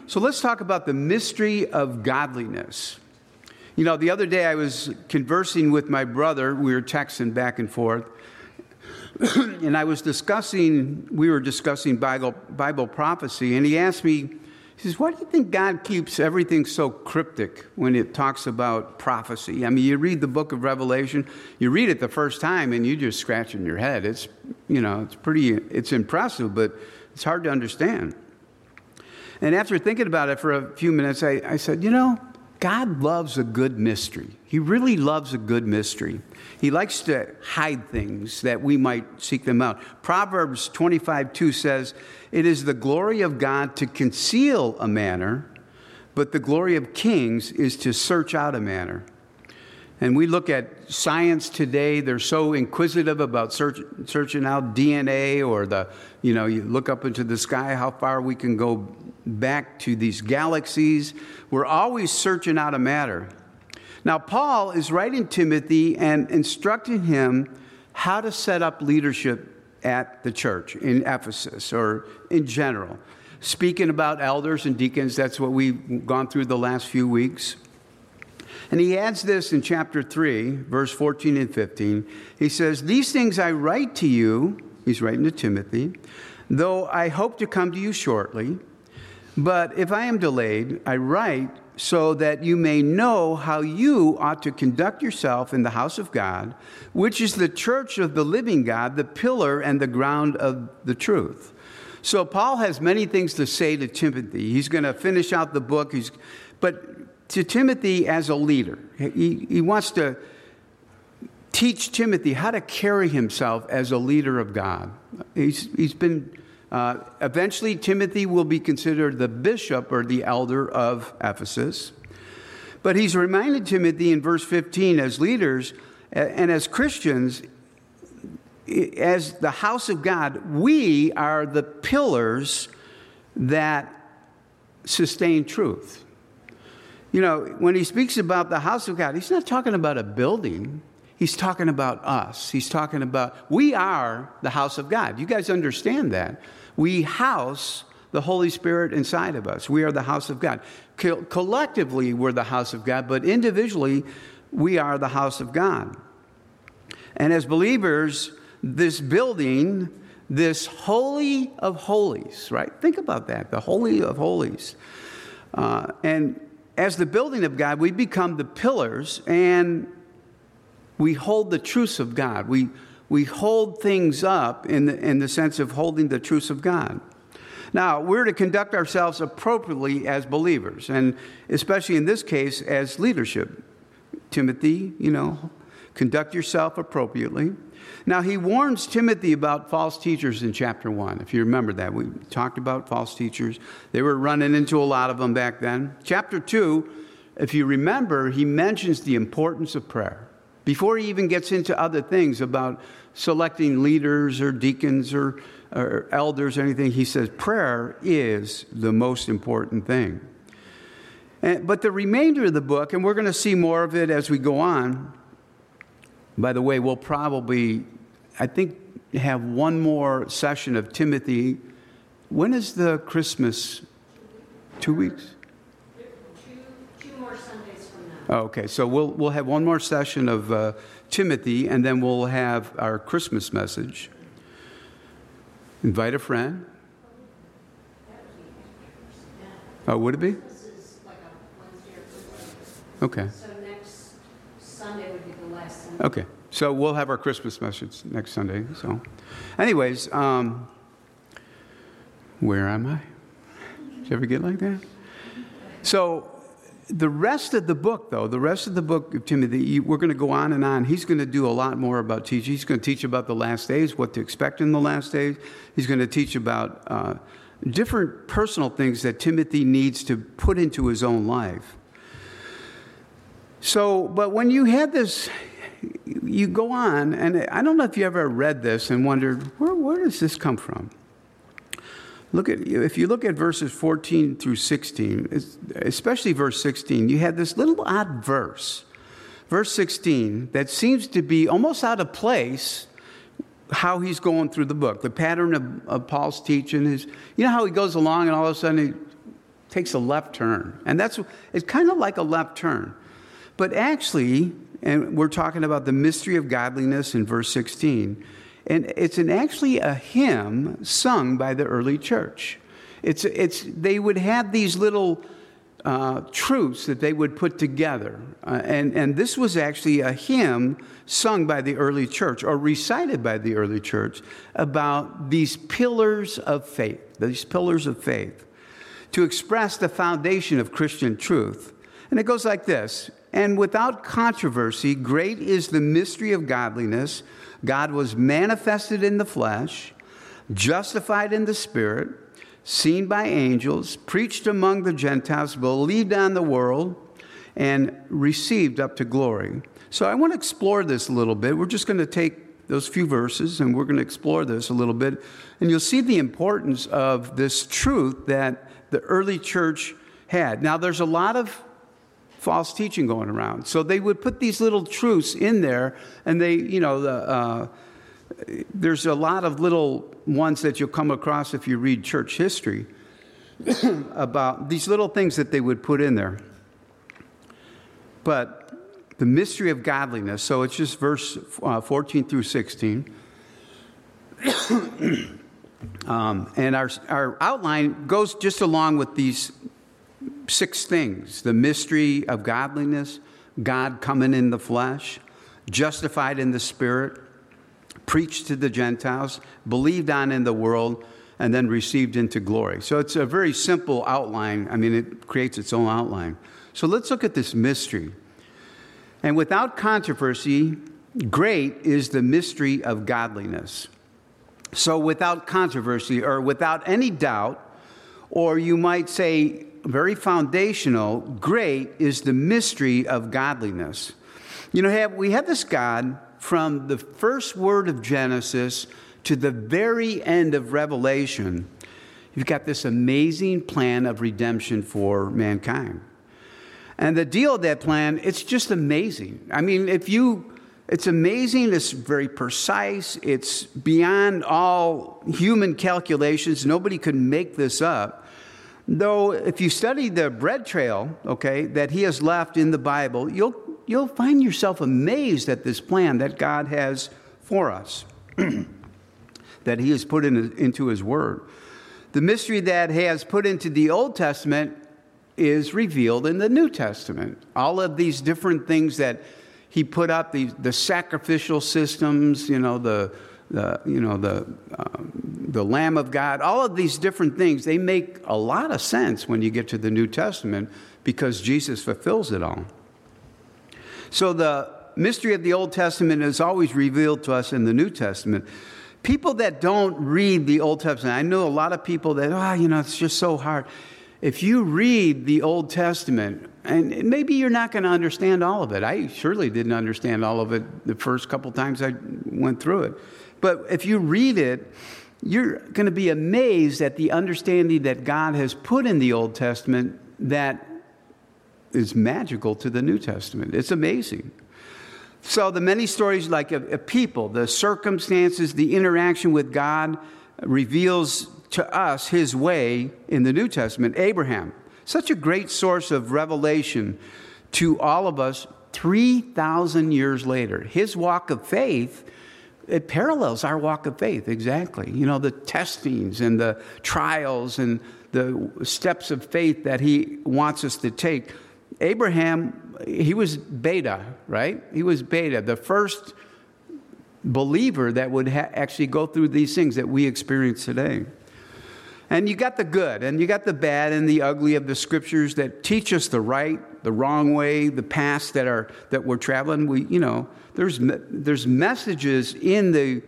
So let's talk about the mystery of godliness. You know, the other day I was conversing with my brother. We were texting back and forth. And we were discussing Bible prophecy. And he asked me, he says, why do you think God keeps everything so cryptic when it talks about prophecy? I mean, you read the book of Revelation, you read it the first time and you're just scratching your head. It's impressive, but it's hard to understand. And after thinking about it for a few minutes, I said, you know, God loves a good mystery. He really loves a good mystery. He likes to hide things that we might seek them out. Proverbs 25:2 says, it is the glory of God to conceal a matter, but the glory of kings is to search out a matter. And we look at science today, they're so inquisitive about searching out DNA or you look up into the sky, how far we can go back to these galaxies. We're always searching out a matter. Now, Paul is writing Timothy and instructing him how to set up leadership at the church in Ephesus or in general. Speaking about elders and deacons, that's what we've gone through the last few weeks. And he adds this in chapter 3, verse 14 and 15. He says, these things I write to you, he's writing to Timothy, though I hope to come to you shortly. But if I am delayed, I write so that you may know how you ought to conduct yourself in the house of God, which is the church of the living God, the pillar and the ground of the truth. So Paul has many things to say to Timothy. He's going to finish out the book. But to Timothy as a leader, he wants to teach Timothy how to carry himself as a leader of God. Eventually, Timothy will be considered the bishop or the elder of Ephesus. But he's reminded Timothy in verse 15 as leaders and as Christians, as the house of God, we are the pillars that sustain truth. You know, when he speaks about the house of God, he's not talking about a building. He's talking about us. He's talking about, we are the house of God. You guys understand that. We house the Holy Spirit inside of us. We are the house of God. Collectively, we're the house of God, but individually, we are the house of God. And as believers, this building, this holy of holies, right? Think about that, the holy of holies. And as the building of God, we become the pillars and we hold the truths of God. We hold things up in the sense of holding the truths of God. Now, we're to conduct ourselves appropriately as believers, and especially in this case as leadership. Timothy, conduct yourself appropriately. Now, he warns Timothy about false teachers in chapter 1. If you remember that, we talked about false teachers. They were running into a lot of them back then. Chapter 2, if you remember, he mentions the importance of prayer. Before he even gets into other things about selecting leaders or deacons or elders or anything, he says prayer is the most important thing. But the remainder of the book, and we're going to see more of it as we go on. By the way, we'll probably, I think, have one more session of Timothy. When is the Christmas? 2 weeks? Two more Sundays from now. Oh, okay, so we'll have one more session of Timothy, and then we'll have our Christmas message. Invite a friend. Oh, would it be? This is like a Wednesday or Thursday. Okay. So next Sunday would be the last Sunday. Okay. So we'll have our Christmas message next Sunday. So anyways, where am I? Did you ever get like that? So the rest of the book, though, the rest of the book of Timothy, we're going to go on and on. He's going to do a lot more about teaching. He's going to teach about the last days, what to expect in the last days. He's going to teach about different personal things that Timothy needs to put into his own life. So, but when you had this, you go on, and I don't know if you ever read this and wondered, where does this come from? If you look at verses 14 through 16, especially verse 16, you had this little odd verse. Verse 16, that seems to be almost out of place how he's going through the book. The pattern of Paul's teaching is, you know how he goes along and all of a sudden takes a left turn. And it's kind of like a left turn. But actually, and we're talking about the mystery of godliness in verse 16, and it's actually a hymn sung by the early church. They would have these little truths that they would put together. And this was actually a hymn sung by the early church or recited by the early church about these pillars of faith, to express the foundation of Christian truth. And it goes like this: and without controversy, great is the mystery of godliness. God was manifested in the flesh, justified in the Spirit, seen by angels, preached among the Gentiles, believed on the world, and received up to glory. So I want to explore this a little bit. We're just going to take those few verses and we're going to explore this a little bit. And you'll see the importance of this truth that the early church had. Now, there's a lot of false teaching going around. So they would put these little truths in there, and there's a lot of little ones that you'll come across if you read church history about these little things that they would put in there. But the mystery of godliness, so it's just verse 14 through 16. And our outline goes just along with these 6 things: the mystery of godliness, God coming in the flesh, justified in the Spirit, preached to the Gentiles, believed on in the world, and then received into glory. So it's a very simple outline. I mean, it creates its own outline. So let's look at this mystery. And without controversy, great is the mystery of godliness. So without controversy, or without any doubt, or you might say very foundational, great is the mystery of godliness. You know, we have this God from the first word of Genesis to the very end of Revelation. You've got this amazing plan of redemption for mankind. And the deal of that plan, it's just amazing. I mean, it's amazing, it's very precise, it's beyond all human calculations. Nobody could make this up. Though, if you study the bread trail, okay, that he has left in the Bible, you'll find yourself amazed at this plan that God has for us, that he has put into his word. The mystery that he has put into the Old Testament is revealed in the New Testament. All of these different things that he put up, the sacrificial systems, the Lamb of God, all of these different things, they make a lot of sense when you get to the New Testament because Jesus fulfills it all. So the mystery of the Old Testament is always revealed to us in the New Testament. People that don't read the Old Testament, I know a lot of people that, it's just so hard. If you read the Old Testament, and maybe you're not going to understand all of it. I surely didn't understand all of it the first couple times I went through it. But if you read it, you're going to be amazed at the understanding that God has put in the Old Testament that is magical to the New Testament. It's amazing. So the many stories like of people, the circumstances, the interaction with God reveals to us his way in the New Testament. Abraham, such a great source of revelation to all of us 3,000 years later. His walk of faith, it parallels our walk of faith, exactly. The testings and the trials and the steps of faith that he wants us to take. Abraham, he was beta, right? He was beta, the first believer that would actually go through these things that we experience today. And you got the good, and you got the bad and the ugly of the scriptures that teach us the right, the wrong way, the paths that we're traveling. There's messages in the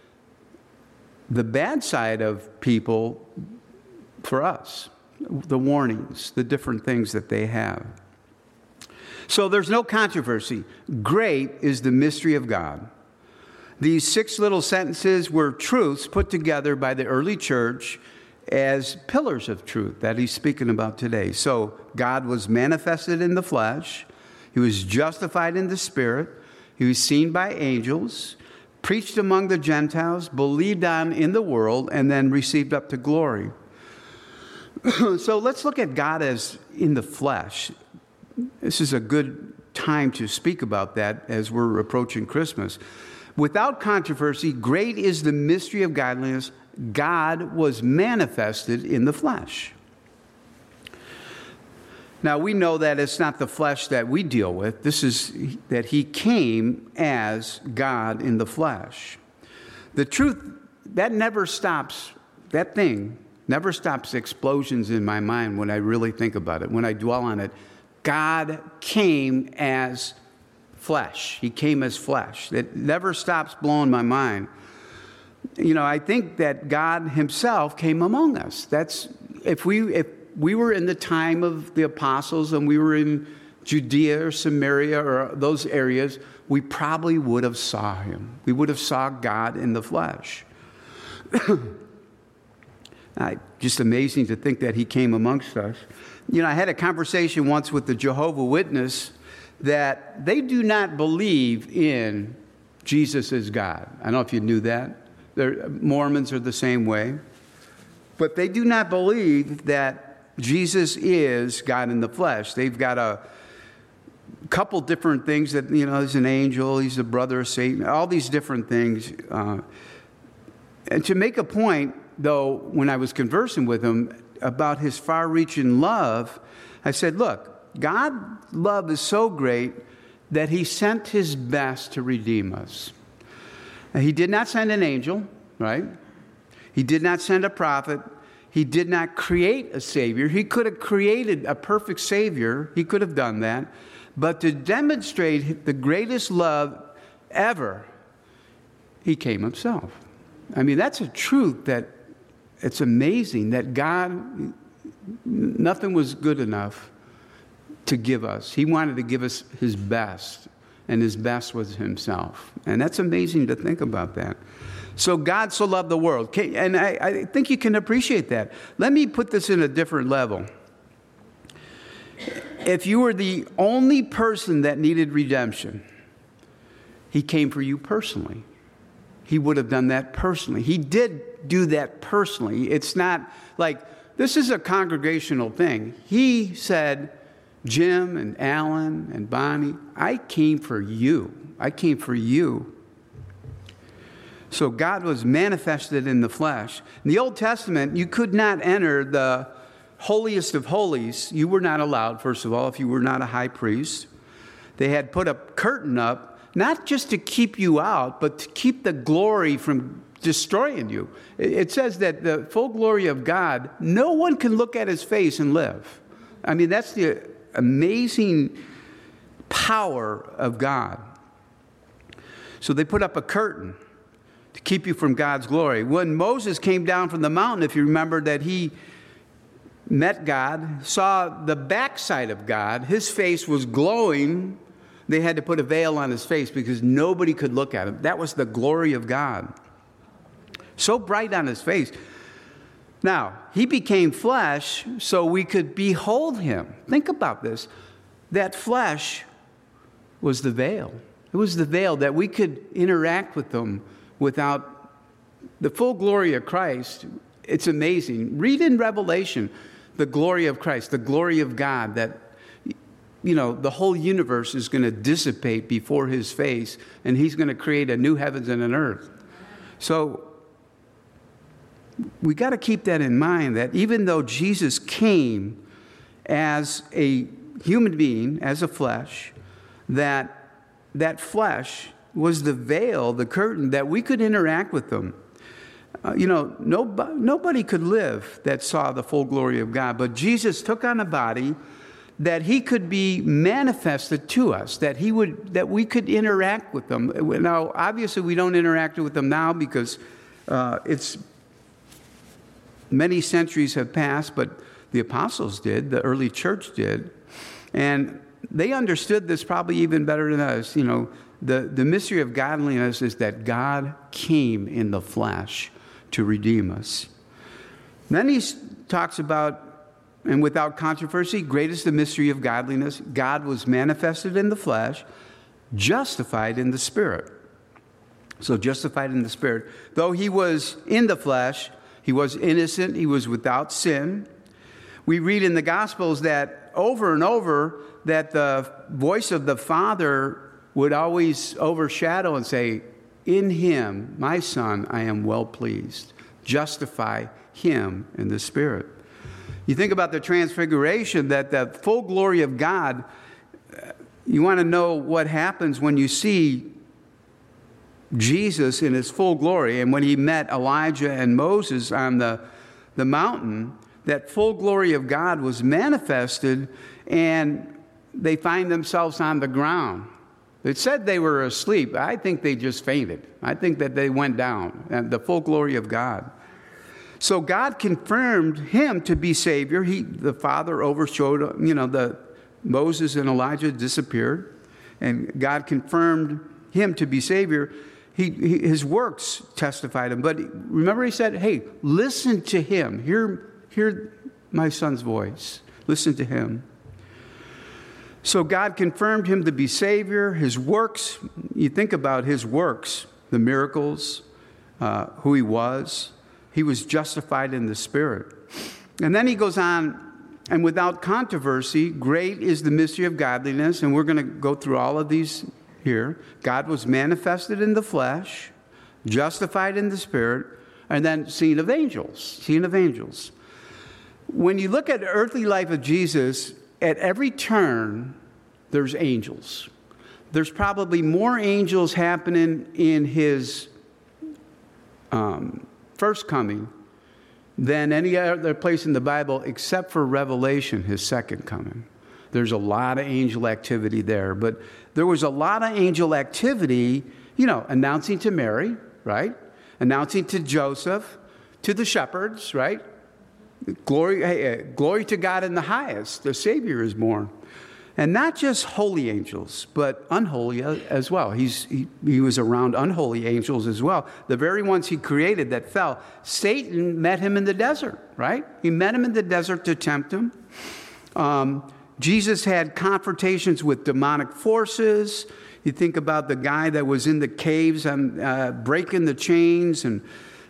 bad side of people for us, the warnings, the different things that they have. So there's no controversy. Great is the mystery of God. These 6 little sentences were truths put together by the early church as pillars of truth that he's speaking about today. So God was manifested in the flesh. He was justified in the Spirit. He was seen by angels, preached among the Gentiles, believed on in the world, and then received up to glory. So let's look at God as in the flesh. This is a good time to speak about that as we're approaching Christmas. Without controversy, great is the mystery of godliness. God was manifested in the flesh. Now, we know that it's not the flesh that we deal with. This is that he came as God in the flesh. The truth, that thing never stops explosions in my mind when I really think about it, when I dwell on it. God came as flesh. He came as flesh. It never stops blowing my mind. I think that God himself came among us. That's if we were in the time of the apostles and we were in Judea or Samaria or those areas, we probably would have saw him. We would have saw God in the flesh. Just amazing to think that he came amongst us. I had a conversation once with the Jehovah's Witness that they do not believe in Jesus as God. I don't know if you knew that. Mormons are the same way. But they do not believe that Jesus is God in the flesh. They've got a couple different things that, he's an angel, he's a brother of Satan, all these different things. And to make a point, though, when I was conversing with him about his far-reaching love, I said, look, God's love is so great that he sent his best to redeem us. And he did not send an angel, right? He did not send a prophet. He did not create a Savior. He could have created a perfect Savior. He could have done that. But to demonstrate the greatest love ever, he came himself. I mean, that's a truth that it's amazing that God, nothing was good enough to give us. He wanted to give us his best, and his best was himself. And that's amazing to think about that. So God so loved the world. And I think you can appreciate that. Let me put this in a different level. If you were the only person that needed redemption, he came for you personally. He would have done that personally. He did do that personally. It's not like this is a congregational thing. He said, Jim and Alan and Bonnie, I came for you. I came for you. So God was manifested in the flesh. In the Old Testament, you could not enter the holiest of holies. You were not allowed, first of all, if you were not a high priest. They had put a curtain up, not just to keep you out, but to keep the glory from destroying you. It says that the full glory of God, no one can look at his face and live. I mean, that's the amazing power of God. So they put up a curtain to keep you from God's glory. When Moses came down from the mountain, if you remember that he met God, saw the backside of God, his face was glowing. They had to put a veil on his face because nobody could look at him. That was the glory of God. So bright on his face. Now, he became flesh so we could behold him. Think about this. That flesh was the veil. It was the veil that we could interact with him without the full glory of Christ. It's amazing. Read in Revelation the glory of Christ, the glory of God, that, the whole universe is going to dissipate before his face, and he's going to create a new heavens and an earth. So we got to keep that in mind, that even though Jesus came as a human being, as a flesh, that flesh was the veil, the curtain, that we could interact with them. Nobody could live that saw the full glory of God, but Jesus took on a body that he could be manifested to us, that we could interact with them. Now, obviously, we don't interact with them now because it's many centuries have passed, but the apostles did, the early church did, and they understood this probably even better than us. The mystery of godliness is that God came in the flesh to redeem us. Then he talks about, and without controversy, great is the mystery of godliness. God was manifested in the flesh, justified in the Spirit. So justified in the Spirit. Though he was in the flesh, he was innocent, he was without sin. We read in the Gospels that over and over that the voice of the Father would always overshadow and say, in him, my Son, I am well pleased. Justify him in the Spirit. You think about the transfiguration, that the full glory of God, you want to know what happens when you see Jesus in his full glory. And when he met Elijah and Moses on the mountain, that full glory of God was manifested, and they find themselves on the ground. It said they were asleep. I think they just fainted. I think that they went down, and the full glory of God. So God confirmed him to be Savior. The Father overshowed, Moses and Elijah disappeared, and God confirmed him to be Savior. His works testified him. But remember, he said, hey, listen to him. Hear my Son's voice. Listen to him. So God confirmed him to be Savior. His works, you think about his works, the miracles, who he was. He was justified in the Spirit. And then he goes on, and without controversy, great is the mystery of godliness. And we're going to go through all of these here. God was manifested in the flesh, justified in the Spirit, and then seen of angels. When you look at the earthly life of Jesus, at every turn, there's angels. There's probably more angels happening in his first coming than any other place in the Bible, except for Revelation, his second coming. There's a lot of angel activity there. But there was a lot of angel activity, announcing to Mary, right? Announcing to Joseph, to the shepherds, right? Glory to God in the highest. The Savior is born. And not just holy angels, but unholy as well. He was around unholy angels as well. The very ones he created that fell. Satan met him in the desert, right? He met him in the desert to tempt him. Jesus had confrontations with demonic forces. You think about the guy that was in the caves and breaking the chains, and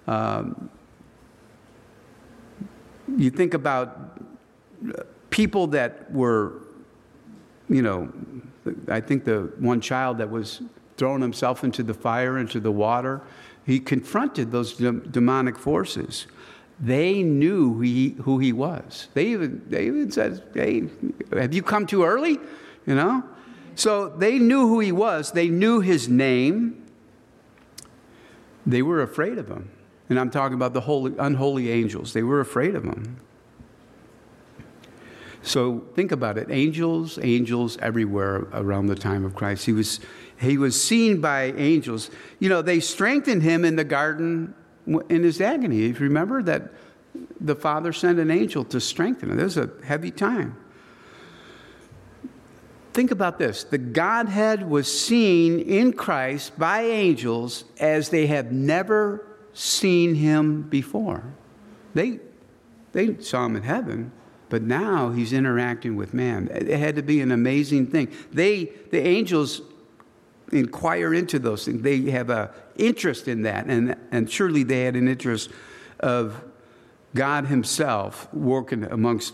you think about people that were, I think the one child that was throwing himself into the fire, into the water, he confronted those demonic forces. They knew who he was. They even said, hey, have you come too early? So they knew who he was. They knew his name. They were afraid of him. And I'm talking about the unholy angels. They were afraid of him. So think about it. Angels everywhere around the time of Christ. He was seen by angels. They strengthened him in the garden in his agony. If you remember that the Father sent an angel to strengthen him. It was a heavy time. Think about this. The Godhead was seen in Christ by angels as they have never seen him before. They saw him in heaven, but now he's interacting with man. It had to be an amazing thing. The angels inquire into those things. They have an interest in that, and surely they had an interest of God himself working amongst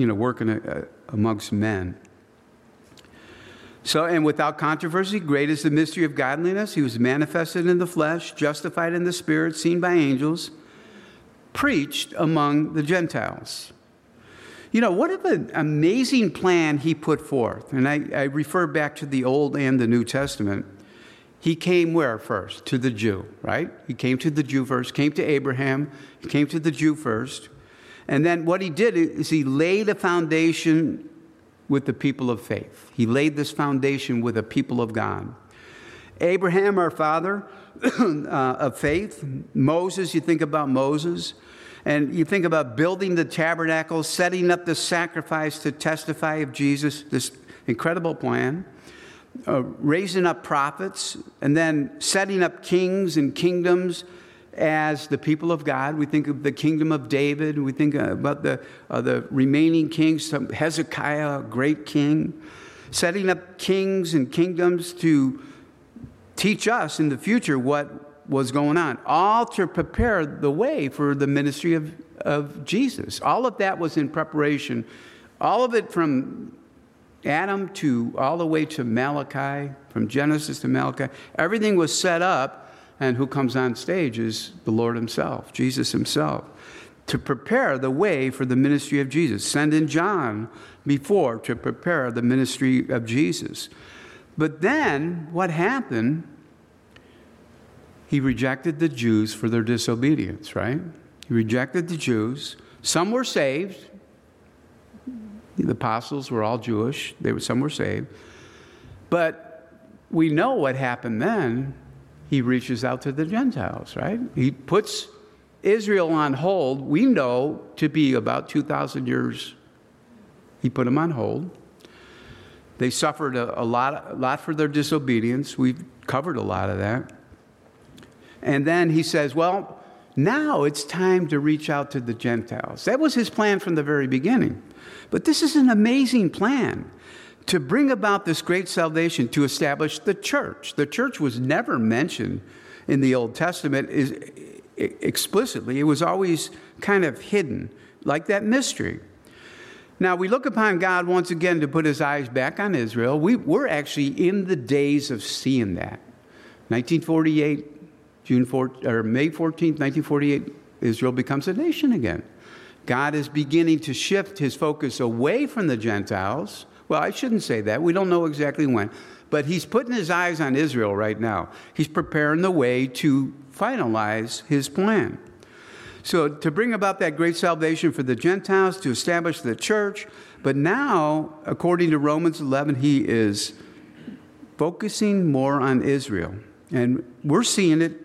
men. So, and without controversy, great is the mystery of godliness. He was manifested in the flesh, justified in the Spirit, seen by angels, preached among the Gentiles. What an amazing plan he put forth. And I refer back to the Old and the New Testament. He came where first? To the Jew, right? He came to the Jew first, came to Abraham, he came to the Jew first. And then what he did is he laid a foundation with the people of faith. He laid this foundation with the people of God. Abraham, our father of faith. Moses, you think about Moses. And you think about building the tabernacle, setting up the sacrifice to testify of Jesus, this incredible plan. Raising up prophets, and then setting up kings and kingdoms as the people of God. We think of the kingdom of David. We think about the remaining kings. Hezekiah, a great king. Setting up kings and kingdoms to teach us in the future what was going on, all to prepare the way for the ministry of Jesus. All of that was in preparation, all of it from Adam to all the way to Malachi, from Genesis to Malachi. Everything was set up, and who comes on stage is the Lord himself, Jesus himself, to prepare the way for the ministry of Jesus. Send in John before to prepare the ministry of Jesus. But then what happened? He rejected the Jews for their disobedience, right? He rejected the Jews. Some were saved. The apostles were all Jewish. Some were saved. But we know what happened then. He reaches out to the Gentiles, right? He puts Israel on hold. We know to be about 2,000 years. He put them on hold. They suffered a lot for their disobedience. We've covered a lot of that. And then he says, well, now it's time to reach out to the Gentiles. That was his plan from the very beginning. But this is an amazing plan to bring about this great salvation, to establish the church. The church was never mentioned in the Old Testament explicitly. It was always kind of hidden, like that mystery. Now, we look upon God once again to put his eyes back on Israel. We're actually in the days of seeing that. 1948, May 14th, 1948, Israel becomes a nation again. God is beginning to shift his focus away from the Gentiles. Well, I shouldn't say that. We don't know exactly when. But he's putting his eyes on Israel right now. He's preparing the way to finalize his plan. So to bring about that great salvation for the Gentiles, to establish the church. But now, according to Romans 11, he is focusing more on Israel. And we're seeing it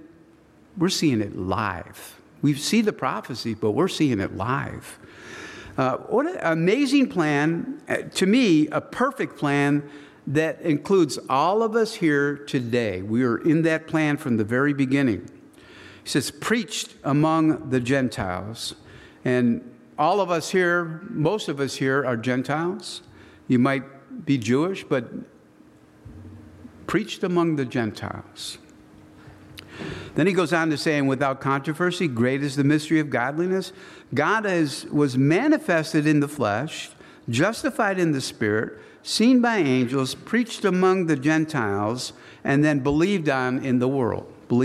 live. We see the prophecy, but we're seeing it live. What an amazing plan. To me, a perfect plan that includes all of us here today. We are in that plan from the very beginning. He says, preached among the Gentiles. And all of us here, most of us here are Gentiles. You might be Jewish, but preached among the Gentiles. Then he goes on to say, and without controversy, great is the mystery of godliness. God was manifested in the flesh, justified in the spirit, seen by angels, preached among the Gentiles, and then believed on in the world.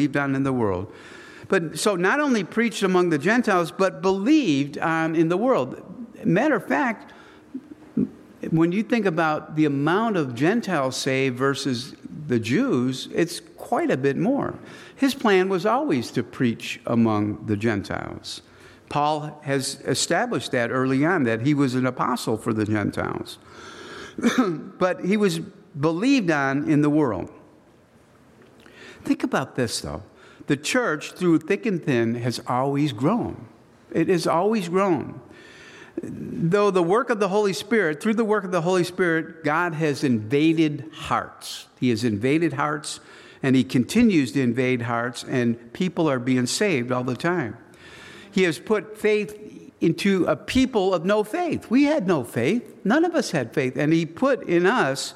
But so not only preached among the Gentiles, but believed on in the world. Matter of fact, when you think about the amount of Gentiles saved versus the Jews, it's quite a bit more. His plan was always to preach among the Gentiles. Paul has established that early on, that he was an apostle for the Gentiles. But he was believed on in the world. Think about this, though. The church, through thick and thin, has always grown. It has always grown. Though the work of the Holy Spirit, through the work of the Holy Spirit, God has invaded hearts. He has invaded hearts, and he continues to invade hearts, and people are being saved all the time. He has put faith into a people of no faith. We had no faith. None of us had faith. And he put in us,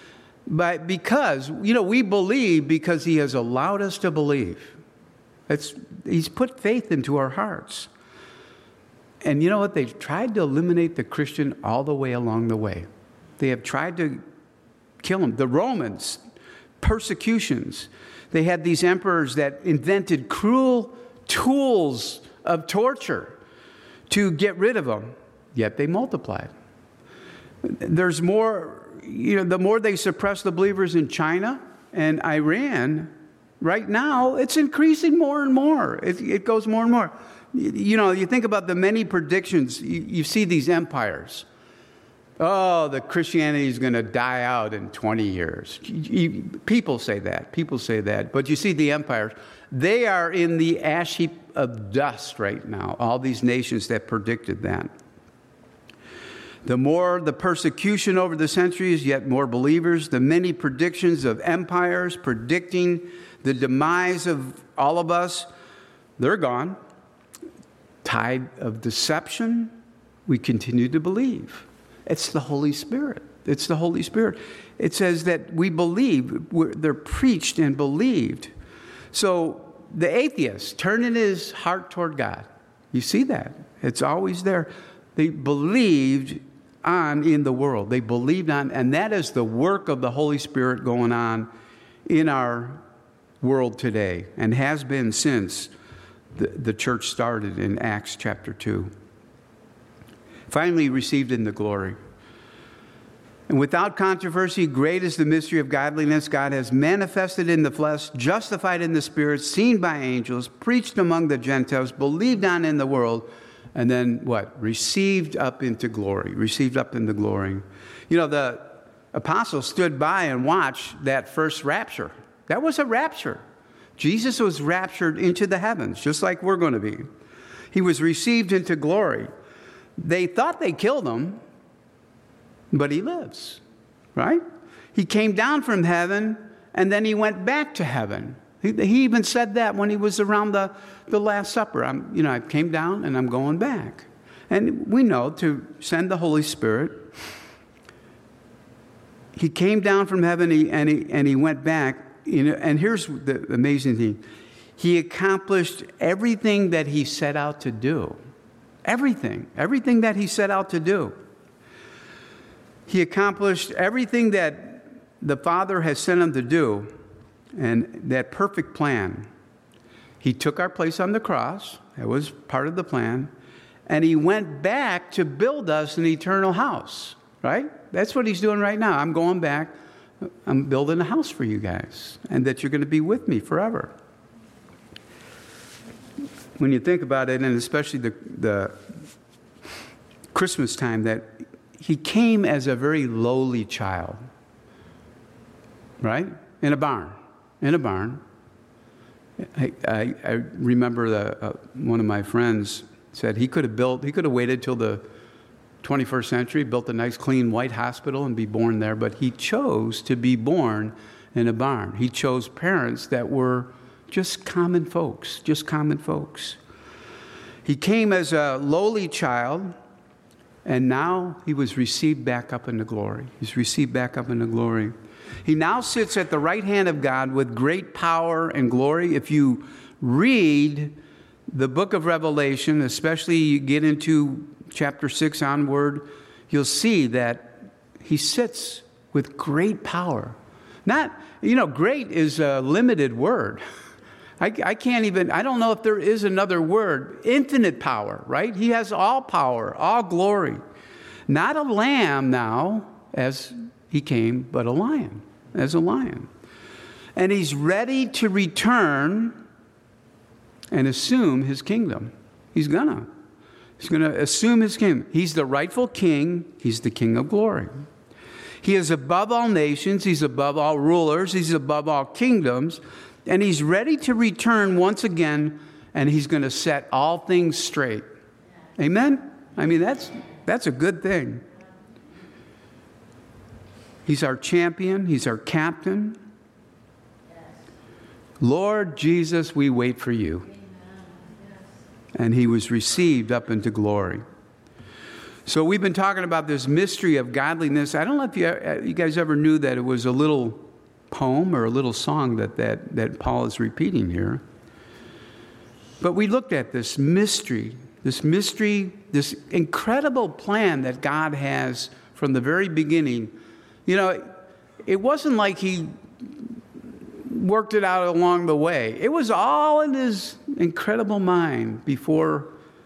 because we believe because he has allowed us to believe. He's put faith into our hearts. And you know what? They've tried to eliminate the Christian all the way along the way. They have tried to kill him. The Romans, persecutions. They had these emperors that invented cruel tools of torture to get rid of them, yet they multiplied. There's more, the more they suppress the believers in China and Iran, right now, it's increasing more and more. It goes more and more. You think about the many predictions. You see these empires. Oh, the Christianity is going to die out in 20 years. People say that. But you see the empires. They are in the ash heap of dust right now, all these nations that predicted that. The more the persecution over the centuries, yet more believers. The many predictions of empires predicting the demise of all of us, they're gone. Tide of deception, we continue to believe. It's the Holy Spirit. It's the Holy Spirit. It says that we believe. They're preached and believed. So the atheist turning his heart toward God. You see that. It's always there. They believed on in the world. They believed on, and that is the work of the Holy Spirit going on in our world today and has been since the church started in Acts chapter 2. Finally received in the glory. And without controversy, great is the mystery of godliness. God has manifested in the flesh, justified in the spirit, seen by angels, preached among the Gentiles, believed on in the world, and then what? Received up into glory. Received up into glory. You know, the apostles stood by and watched that first rapture. That was a rapture. Jesus was raptured into the heavens, just like we're going to be. He was received into glory. They thought they killed him, but he lives, right? He came down from heaven, and then he went back to heaven. He even said that when he was around the Last Supper. I came down, and I'm going back. And we know to send the Holy Spirit. He came down from heaven, and he went back. And here's the amazing thing. He accomplished everything that he set out to do. Everything that he set out to do. He accomplished everything that the Father has sent him to do, and that perfect plan. He took our place on the cross. That was part of the plan. And he went back to build us an eternal house, right? That's what he's doing right now. I'm going back. I'm building a house for you guys, and that you're going to be with me forever. When you think about it, and especially the Christmas time, that he came as a very lowly child, right? In a barn. I remember one of my friends said he could have waited till the 21st century, built a nice clean white hospital and be born there, but he chose to be born in a barn. He chose parents that were just common folks. He came as a lowly child, and now he was received back up into glory. He's received back up into glory. He now sits at the right hand of God with great power and glory. If you read the book of Revelation, especially you get into chapter 6 onward, you'll see that he sits with great power. Great is a limited word. I don't know if there is another word. Infinite power, right? He has all power, all glory. Not a lamb now, as he came, but as a lion. And he's ready to return and assume his kingdom. He's going to assume his kingdom. He's the rightful king. He's the King of glory. He is above all nations. He's above all rulers. He's above all kingdoms. And he's ready to return once again, and he's going to set all things straight. Amen? I mean, that's a good thing. He's our champion. He's our captain. Lord Jesus, we wait for you. And he was received up into glory. So we've been talking about this mystery of godliness. I don't know if you guys ever knew that it was a little poem or a little song that Paul is repeating here. But we looked at this mystery, this incredible plan that God has from the very beginning. You know, it wasn't like he worked it out along the way. It was all in his incredible mind before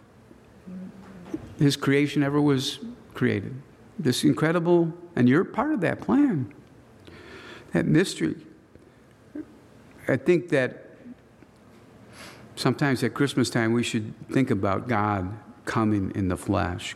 his creation ever was created. This incredible, and you're part of that plan, that mystery. I think that sometimes at Christmas time we should think about God coming in the flesh,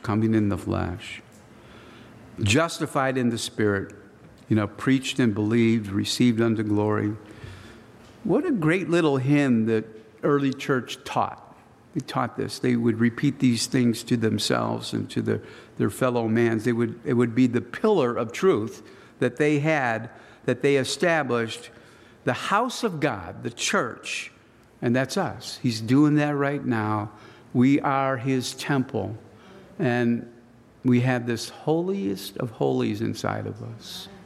justified in the Spirit, preached and believed, received unto glory. What a great little hymn that early church taught. They taught this. They would repeat these things to themselves and to their fellow man. It would be the pillar of truth that they had, that they established, the house of God, the church, and that's us. He's doing that right now. We are his temple, and we have this holiest of holies inside of us.